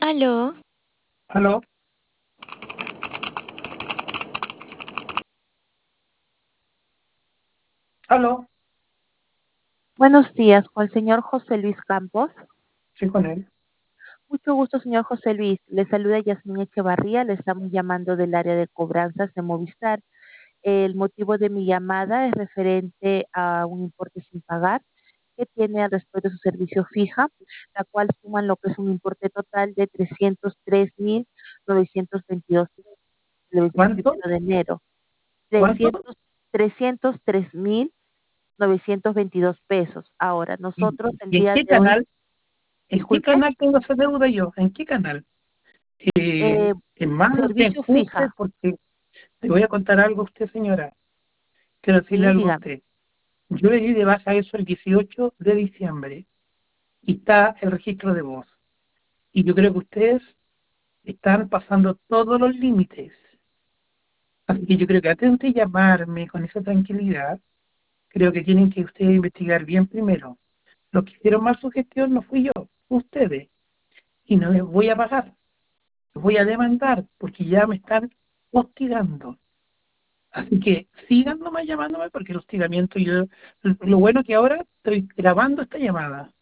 Aló, Aló, aló, Buenos días, con el señor José Luis Campos. sí, con él. Mucho gusto, señor José Luis. Le saluda Yasmín Echevarría. Le estamos llamando del área de cobranzas de Movistar. El motivo de mi llamada es referente a un importe sin pagar que tiene al respecto de su servicio fija, la cual suman lo que es un importe total de 303.922 el 27 ¿Cuánto? de enero. ¿Cuánto? 303.922 pesos. Ahora, ¿Y, nosotros el y en día qué de hoy, canal? ¿En qué disculpe, canal tengo esa deuda yo? ¿En qué canal? eh, En marzo, en servicio junio, fija. porque le voy a contar algo a usted, señora. Quiero decirle Sí, algo a dígame. usted. Yo le di de baja eso el 18 de diciembre y está el registro de voz. Y yo creo que ustedes están pasando todos los límites. Así que yo creo que antes de llamarme con esa tranquilidad, creo que tienen que ustedes investigar bien primero. Los que hicieron mal su gestión no fui yo, fue ustedes. Y no les voy a pagar, les voy a demandar porque ya me están hostigando. Así que sigan nomás llamándome porque el hostigamiento yo, lo bueno que ahora estoy grabando esta llamada.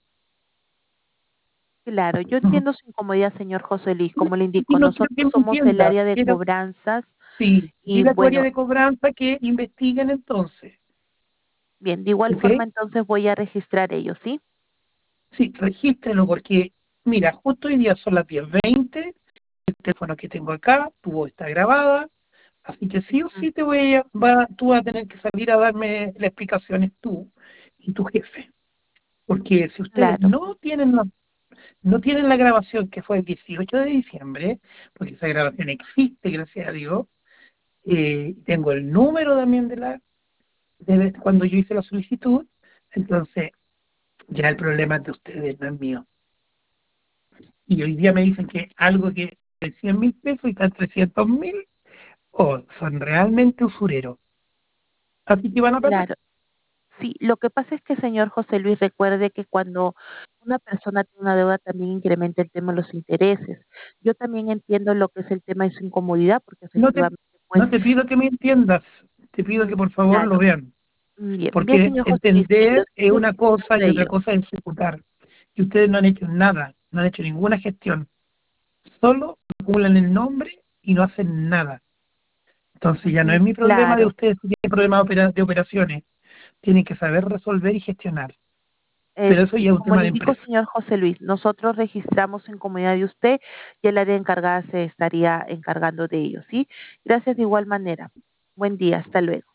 Claro, yo entiendo su incomodidad, señor José Luis. Como le Y indico, no quiero que nosotros me somos el entienda, área de quiero, cobranzas sí, y dile a tu área bueno, de cobranza que investiguen entonces, bien, de igual ¿ok? forma entonces voy a registrar ello, ¿sí? Sí, regístrelo porque, mira, justo hoy día son las 10:20, el teléfono que tengo acá, tu voz está grabada. Así que sí o Mm, sí tú vas a tener que salir a darme las explicaciones tú y tu jefe. Porque si ustedes claro, no tienen la grabación que fue el 18 de diciembre, porque esa grabación existe, gracias a Dios, tengo el número también de cuando yo hice la solicitud, entonces ya el problema es de ustedes, no es mío. Y hoy día me dicen que algo que de 100.000 pesos y está en 300.000, o son realmente usureros. Así que van a perder. claro. Sí, lo que pasa es que, señor José Luis, recuerde que cuando una persona tiene una deuda también incrementa el tema de los intereses. Yo también entiendo lo que es el tema de su incomodidad, porque No te, efectivamente, pues, no te pido que me entiendas, te pido que por favor lo claro. vean, Bien, bien, porque señor José Luis, mire, lo entender es estoy una cosa registrando y otra ello. cosa es ejecutar. Y ustedes no han hecho nada, no han hecho ninguna gestión, solo acumulan el nombre y no hacen nada. Entonces ya no es mi problema de Claro. ustedes si tienen problemas de operaciones, tienen que saber resolver y gestionar. Pero eso Sí, ya es un como tema le de indico, empresa. señor José Luis, nosotros registramos en comunidad de usted y el área encargada se estaría encargando de ello, ¿sí? Gracias de igual manera. Buen día, hasta luego.